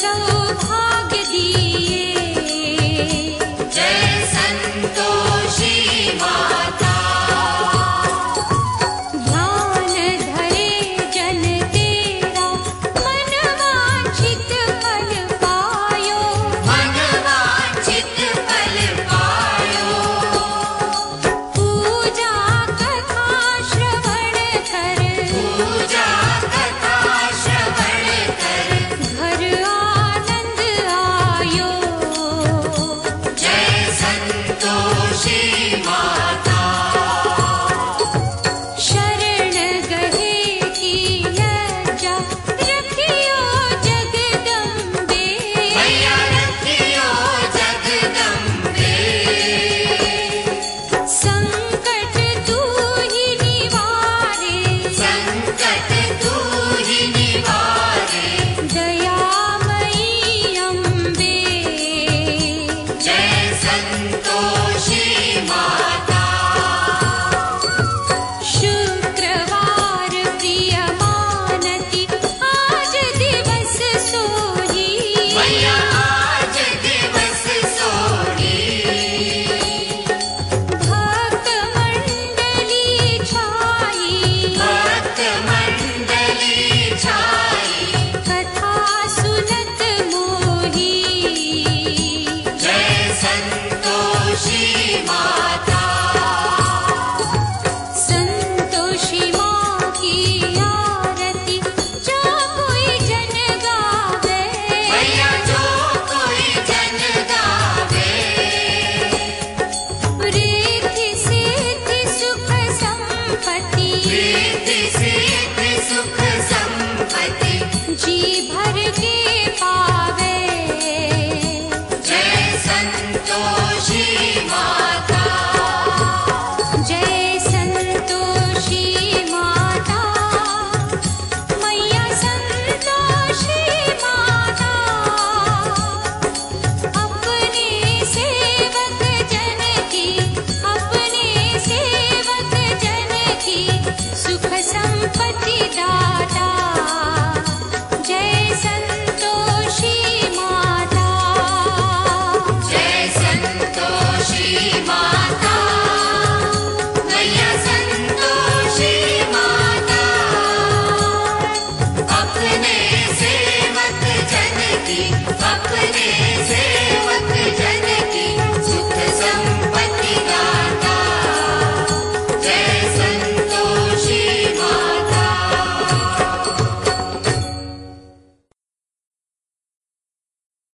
सौभाग्य दिए। जय संतोषी माता। ध्यान धरे जन तेरा मन वांछित फल पायो। मन वांछित फल पायो। पूजा कथा श्रवण कर। पूजा कथा श्रवण कर। घर आनंद आयो। जय संतोषी माता। शरण गहे की लज्जा रखियो जगदम्बे। मैया रखियो जगदम्बे। संकट तू ही निवारे। संकट तू ही निवारे। दयामयी अम्बे। जय संतोषी माता। शुक्रवार प्रिय मानती आज दिवस सोही। मैया आज दिवस सोही। भक्त मंडली छाई। भक्त मंडली छाई। कथा सुनत मोही। जय संतोषी माता। संतोषी माँ की आरती जो कोई जन गावे। मैया जो कोई जन गावे। रिद्धि सिद्धि सुख संपत्ति। रिद्धि सिद्धि सुख संपत्ति। जी भर